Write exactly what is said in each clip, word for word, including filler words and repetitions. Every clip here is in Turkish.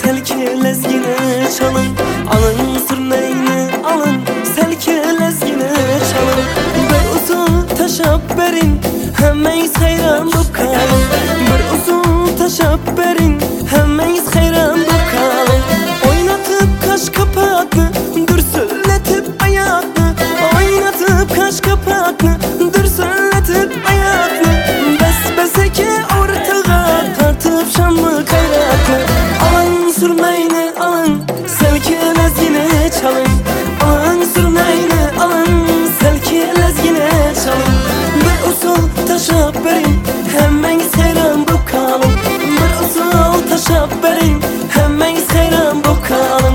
selki lezgini çalın. Alın surneyni alın, selki lezgini çalın. Bir usul taşap berin, hemmeyiz hayran bu kalın. Bir usul taşap berin, hemmeyiz hayran bu kalın. Oynatıp kaş kapaklı, dur söyletip ayaklı. Oynatıp kaş kapaklı, dur söyletip ayaklı. Bes beseke ortağa tartıp şanlı kayraklı. Alın surneyni alın, selki lezgini çalın. Alın surneyni alın, selki lezgini çalın. Bir usul taşap berin, hemmeyiz hayran bu kalın. Bir usul taşap berin, hemmeyiz hayran bu kalın.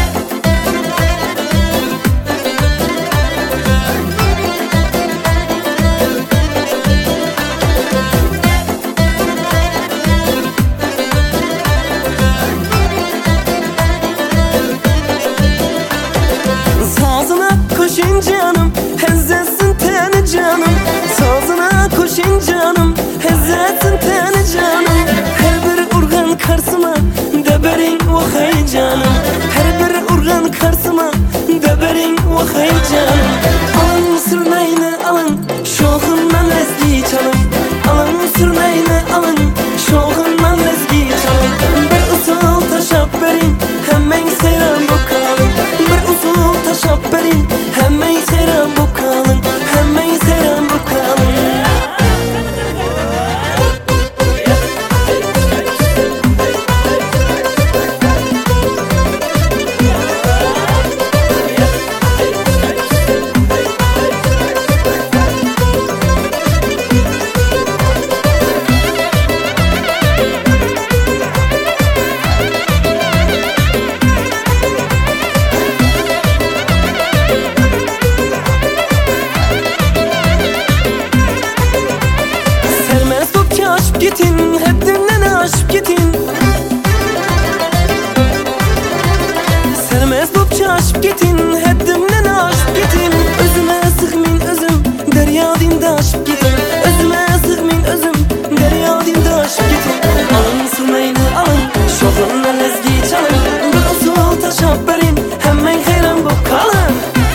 Sazına koşun canım, hezzetsin teni canım. Sazına koşun canım, hezzetsin teni canım. Her bir urgan karşıma deberin vakay canım. Her bir urgan karşıma deberin vakay canım. Alın surneyni alın, şoğundan lezgi çalın. Alın surneyni alın, şoğundan lezgi çalın. Bir usul taşap berin, hemmeyiz hayran bu kalın. Bir usul taşap berin, hemmeyiz hayran bu kalın. Hemmeyiz hayran bu kalın. Aşıp gitin, haddinden aşıp gitin. Sermez bopça aşıp gitin, haddimden aşıp gitin. Özüme sığmin özüm, derya dinde aşıp gitin. Özüme sığmin özüm, derya dinde aşıp gitin. Alın surneyni alın, şoğundan lezgi çalın. Bir usul taşap berin, hemmeyiz hayran bu kalın.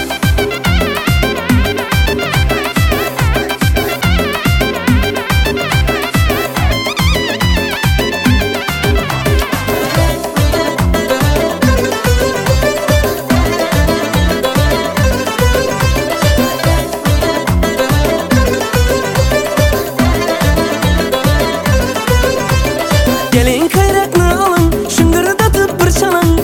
Gelin kayraklı alın, şıngırdatıp bir çalın.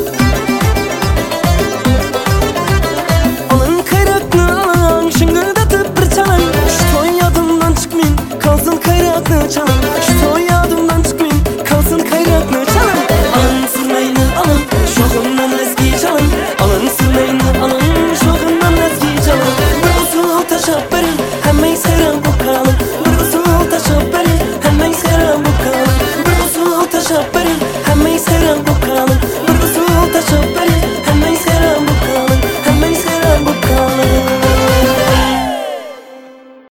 Alın kayraklı alın, şıngırdatıp bir çalın. Şu toy yadımdan çıkmayın, kalsın kayraklı çalın. Şu toy yadımdan çıkmayın, kalsın kayraklı çalın. Alın surneyni alın, şoğundan lezgi çalın. Alın surneyni alın, şoğundan lezgi çalın. Bir usul taşap berin, hemmeyiz hayran bu kalın. Bir usul taşap berin, hemmeyiz hayran bu kalın. Bir usul taşap berin, hemmeyiz hayran bu kalın.